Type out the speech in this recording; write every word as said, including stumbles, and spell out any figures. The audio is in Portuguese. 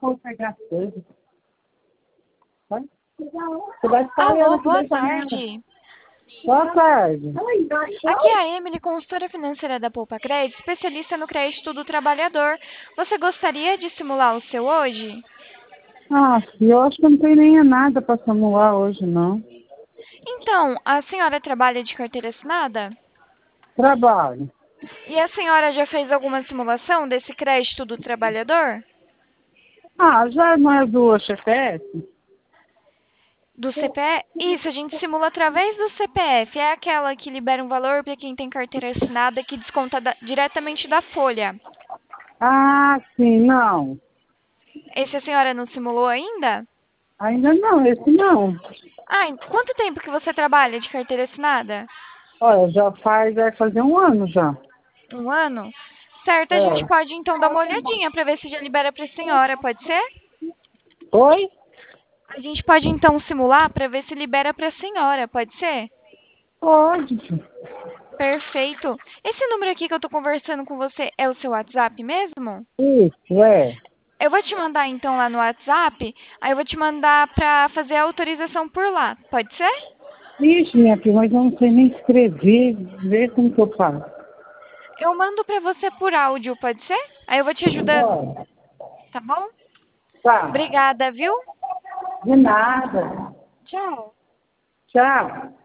vou pegar as coisas. Vai? Você vai ficar olhando Alô, aqui boa da janela. tarde. Boa tarde. Aqui é a Emily, consultora financeira da Poupa Crédito, especialista no crédito do trabalhador. Você gostaria de simular o seu hoje? Ah, eu acho que não tem nem nada para simular hoje, não. Então, a senhora trabalha de carteira assinada? Trabalho. E a senhora já fez alguma simulação desse crédito do trabalhador? Ah, já não é do C P F? Do C P F? Isso, a gente simula através do C P F. É aquela que libera um valor para quem tem carteira assinada que desconta da- diretamente da folha. Ah, sim, não. Esse a senhora não simulou ainda? Ainda não, esse não. Ah, e quanto tempo que você trabalha de carteira assinada? Olha, já faz, vai fazer um ano já. Um ano? Certo, a gente É. pode então dar uma olhadinha para ver se já libera para a senhora, pode ser? Oi? A gente pode então simular para ver se libera para a senhora, pode ser? Pode. Perfeito. Esse número aqui que eu tô conversando com você é o seu WhatsApp mesmo? Isso, é. Eu vou te mandar então lá no WhatsApp, aí eu vou te mandar pra fazer a autorização por lá, pode ser? Ixi, minha filha, mas eu não sei nem escrever. Vê como que eu faço. Eu mando pra você por áudio, pode ser? Aí eu vou te ajudando, Pode. tá bom? Tá. Obrigada, viu? De nada. Tchau. Tchau.